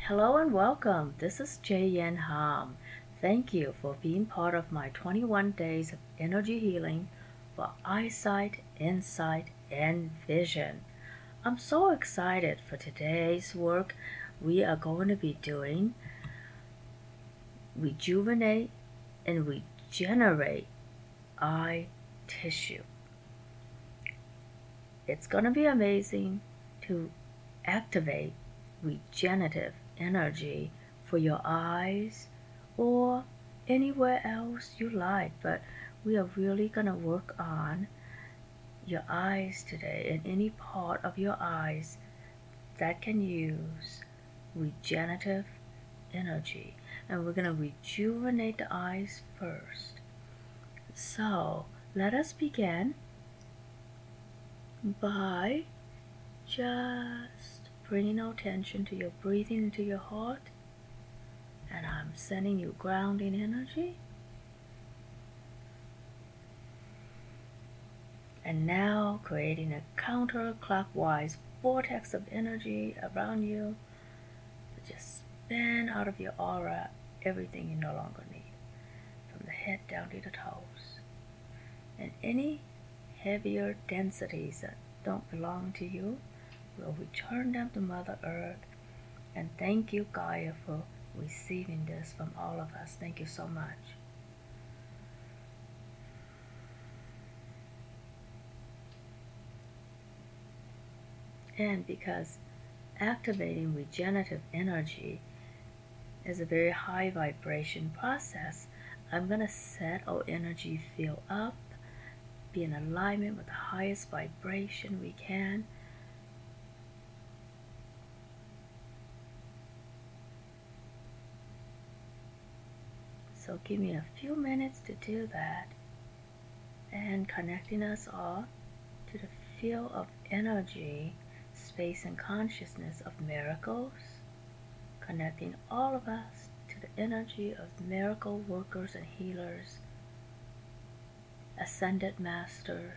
Hello and welcome. This is Jay Yen Ham. Thank you for being part of my 21 days of energy healing for eyesight, insight, and vision. I'm so excited for today's work. We are going to be doing rejuvenate and regenerate eye tissue. It's going to be amazing to activate regenerative energy for your eyes or anywhere else you like, but we are really going to work on your eyes today and any part of your eyes that can use regenerative energy. And we're going to rejuvenate the eyes first. So let us begin by just bringing attention to your breathing into your heart, and I'm sending you grounding energy. And now creating a counterclockwise vortex of energy around you to just spin out of your aura everything you no longer need, from the head down to the toes. And any heavier densities that don't belong to you, we'll return them to Mother Earth. And thank you, Gaia, for receiving this from all of us. Thank you so much. And because activating regenerative energy is a very high vibration process, I'm going to set our energy field up, be in alignment with the highest vibration we can. So give me a few minutes to do that, and connecting us all to the field of energy, space, and consciousness of miracles, connecting all of us to the energy of miracle workers and healers, ascended masters,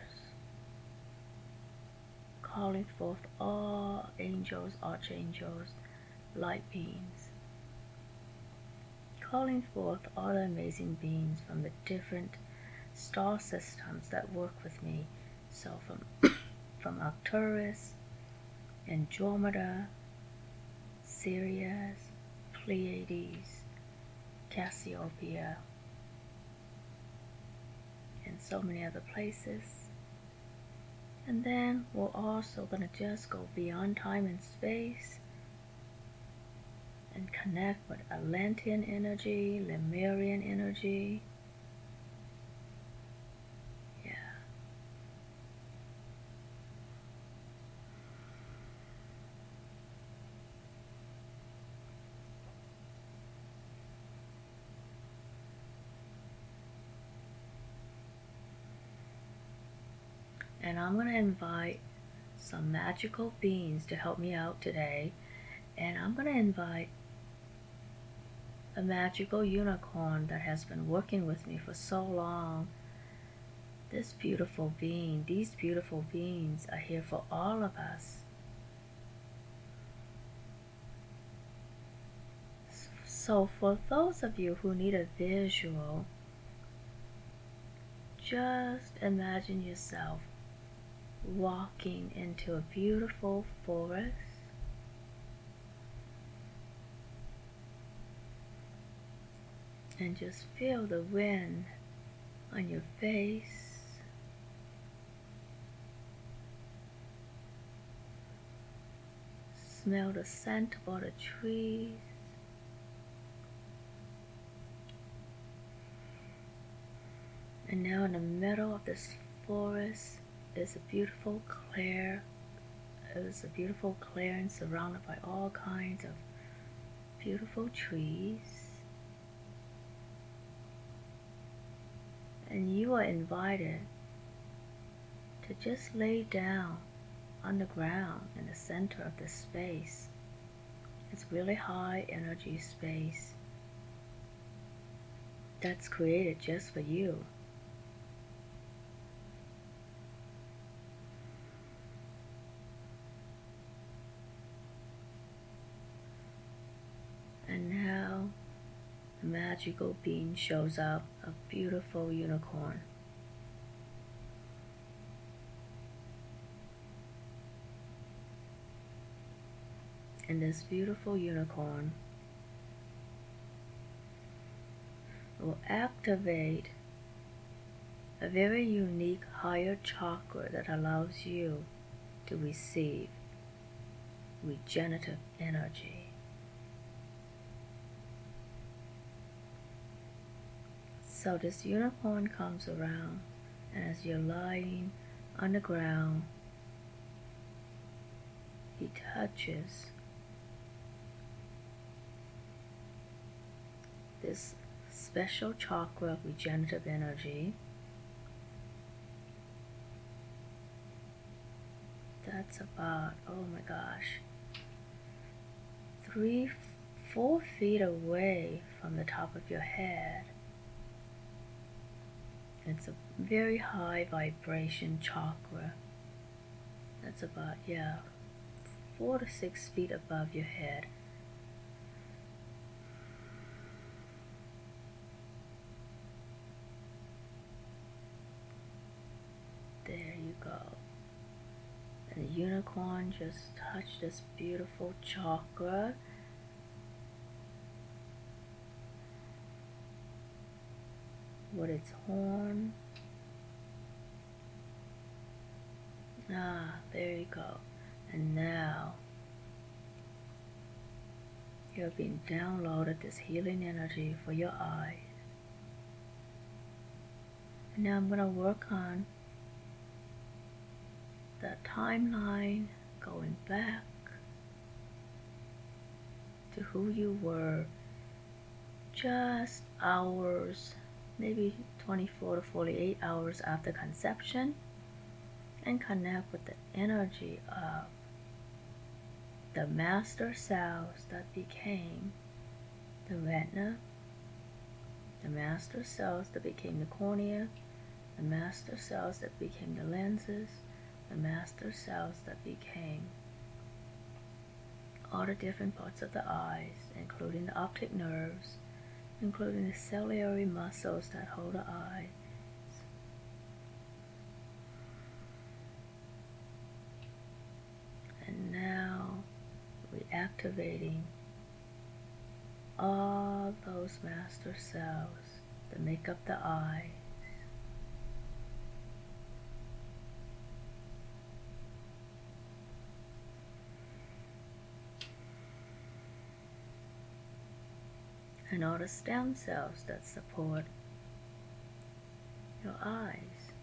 calling forth all angels, archangels, light beings, calling forth all the amazing beings from the different star systems that work with me. So from Arcturus, Andromeda, Sirius, Pleiades, Cassiopeia, and so many other places. And then we're also going to just go beyond time and space and connect with Atlantean energy, Lemurian energy. Yeah. And I'm going to invite some magical beings to help me out today. And I'm going to invite a magical unicorn that has been working with me for so long. This beautiful being, these beautiful beings are here for all of us. So for those of you who need a visual, just imagine yourself walking into a beautiful forest. And just feel the wind on your face. Smell the scent of all the trees. And now in the middle of this forest is a beautiful clearing surrounded by all kinds of beautiful trees. And you are invited to just lay down on the ground in the center of this space. It's really high energy space that's created just for you. magical being shows up, a beautiful unicorn. And this beautiful unicorn will activate a very unique higher chakra that allows you to receive regenerative energy. So this unicorn comes around, and as you're lying on the ground, he touches this special chakra of regenerative energy. That's about, oh my gosh, 3-4 feet away from the top of your head. It's a very high vibration chakra. That's about, 4 to 6 feet above your head. There you go. And the unicorn just touched this beautiful chakra. With its horn. There you go. And now you're being downloaded this healing energy for your eyes. And now I'm going to work on the timeline going back to who you were just hours, maybe 24 to 48 hours after conception, and connect with the energy of the master cells that became the retina, the master cells that became the cornea, the master cells that became the lenses, the master cells that became all the different parts of the eyes, including the optic nerves, including the ciliary muscles that hold the eyes. And now reactivating all those master cells that make up the eyes. And all the stem cells that support your eyes.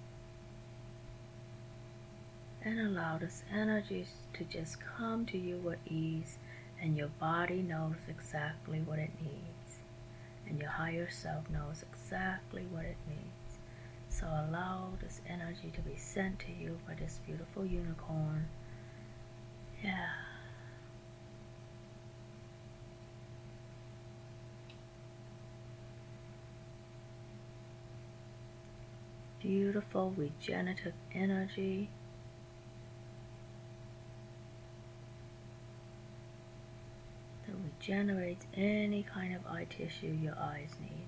And allow this energy to just come to you with ease, and your body knows exactly what it needs, and your higher self knows exactly what it needs. So allow this energy to be sent to you by this beautiful unicorn. Yeah. Beautiful regenerative energy. That regenerates any kind of eye tissue your eyes need.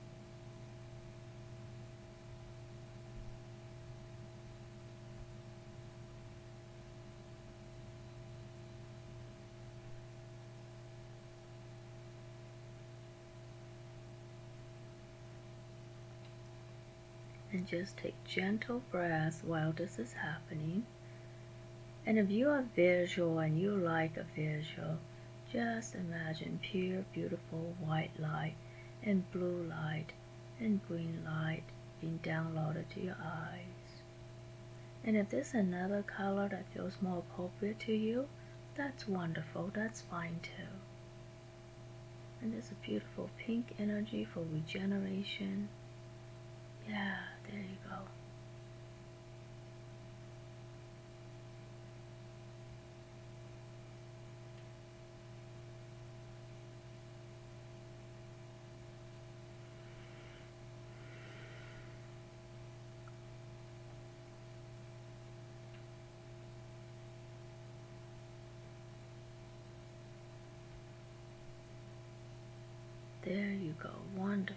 And just take gentle breaths while this is happening. And if you are visual and you like a visual, just imagine pure, beautiful white light and blue light and green light being downloaded to your eyes. And if there's another color that feels more appropriate to you, that's wonderful, that's fine too. And there's a beautiful pink energy for regeneration. Yeah, there you go. There you go. Wonderful.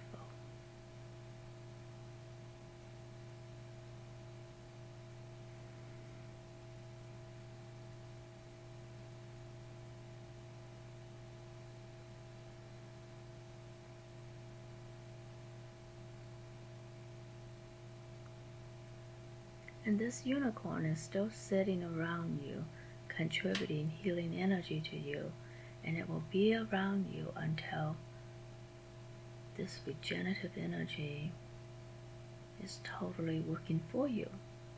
And this unicorn is still sitting around you, contributing healing energy to you, and it will be around you until this regenerative energy is totally working for you.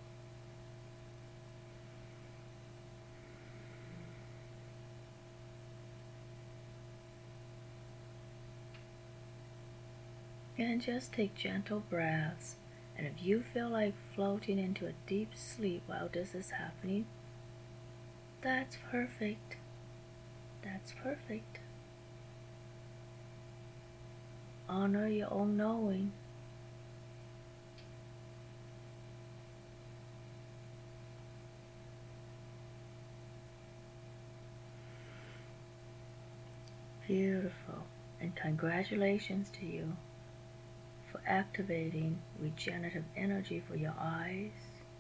And just take gentle breaths. And if you feel like floating into a deep sleep while this is happening, that's perfect. That's perfect. Honor your own knowing. Beautiful. And congratulations to you for activating regenerative energy for your eyes,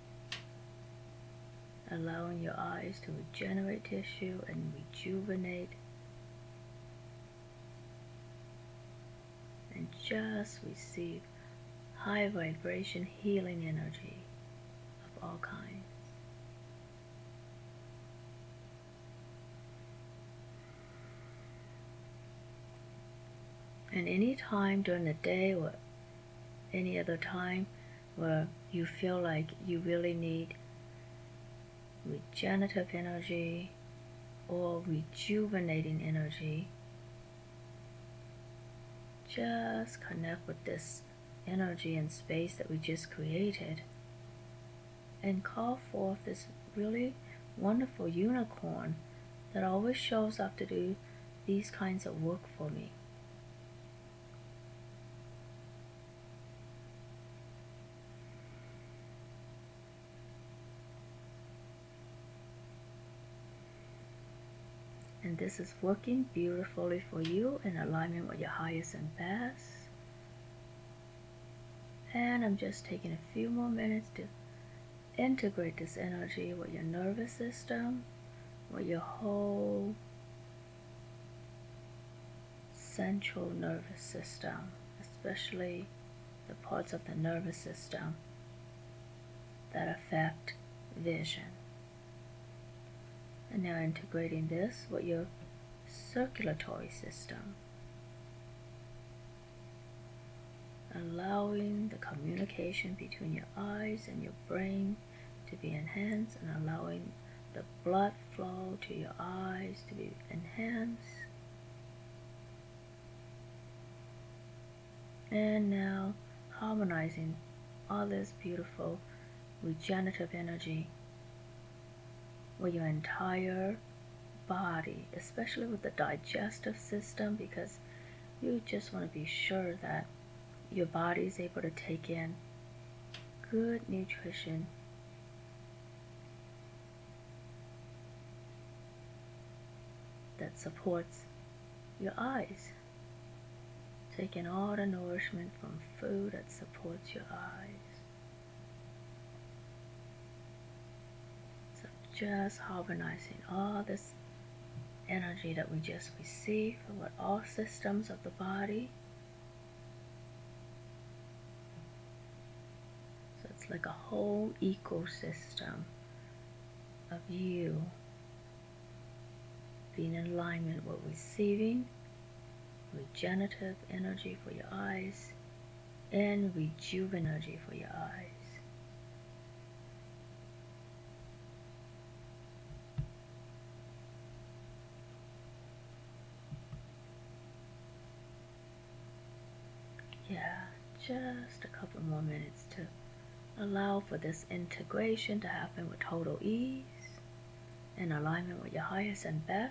allowing your eyes to regenerate tissue and rejuvenate, and just receive high vibration healing energy of all kinds. And any time during the day or any other time where you feel like you really need regenerative energy or rejuvenating energy, just connect with this energy and space that we just created and call forth this really wonderful unicorn that always shows up to do these kinds of work for me. And this is working beautifully for you in alignment with your highest and best. And I'm just taking a few more minutes to integrate this energy with your nervous system, with your whole central nervous system, especially the parts of the nervous system that affect vision. And now integrating this with your circulatory system, allowing the communication between your eyes and your brain to be enhanced, and allowing the blood flow to your eyes to be enhanced. And now harmonizing all this beautiful regenerative energy with your entire body, especially with the digestive system, because you just want to be sure that your body is able to take in good nutrition that supports your eyes. Take in all the nourishment from food that supports your eyes. So just harmonizing all this energy that we just received with all systems of the body. So it's like a whole ecosystem of you being in alignment with receiving regenerative energy for your eyes and rejuvenative energy for your eyes. Yeah, just a couple more minutes to allow for this integration to happen with total ease in alignment with your highest and best.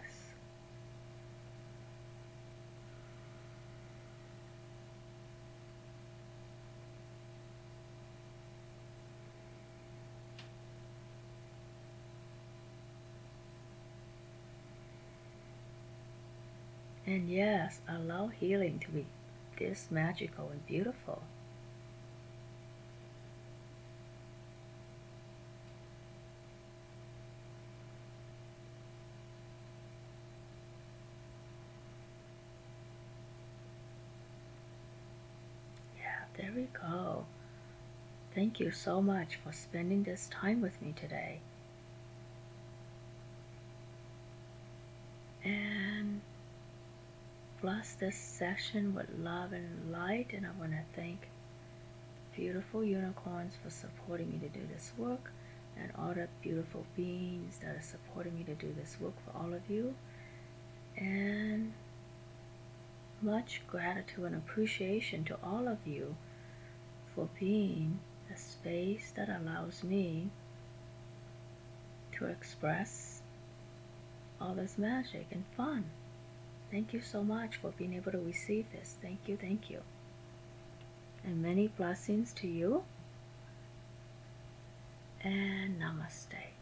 And yes, allow healing to be this magical and beautiful. Yeah, there we go. Thank you so much for spending this time with me today. And bless this session with love and light. And I want to thank beautiful unicorns for supporting me to do this work, and all the beautiful beings that are supporting me to do this work for all of you. And much gratitude and appreciation to all of you for being the space that allows me to express all this magic and fun. Thank you so much for being able to receive this. Thank you, thank you. And many blessings to you. And namaste.